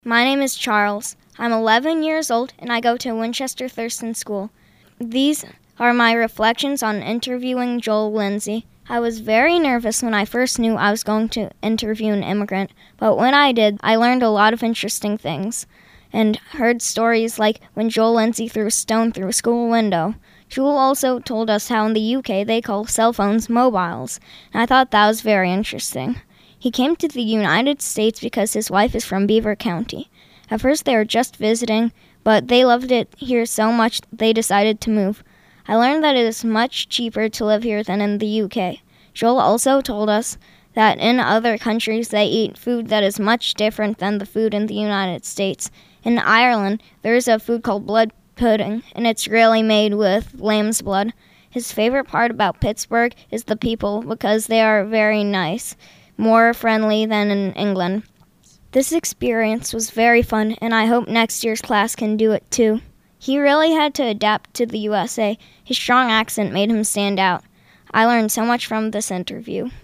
My name is Charles. I'm 11 years old and I go to Winchester Thurston School. These are my reflections on interviewing Joel Lindsay. I was very nervous when I first knew I was going to interview an immigrant, but when I did, I learned a lot of interesting things and heard stories like when Joel Lindsay threw a stone through a school window. Joel also told us how in the UK they call cell phones mobiles, and I thought that was very interesting. He came to the United States because his wife is from Beaver County. At first they were just visiting, but they loved it here so much they decided to move. I learned that it is much cheaper to live here than in the UK. Joel also told us that in other countries they eat food that is much different than the food in the United States. In Ireland, there is a food called blood pudding, and it's really made with lamb's blood. His favorite part about Pittsburgh is the people because they are very nice, more friendly than in England. This experience was very fun, and I hope next year's class can do it too. He really had to adapt to the USA. His strong accent made him stand out. I learned so much from this interview.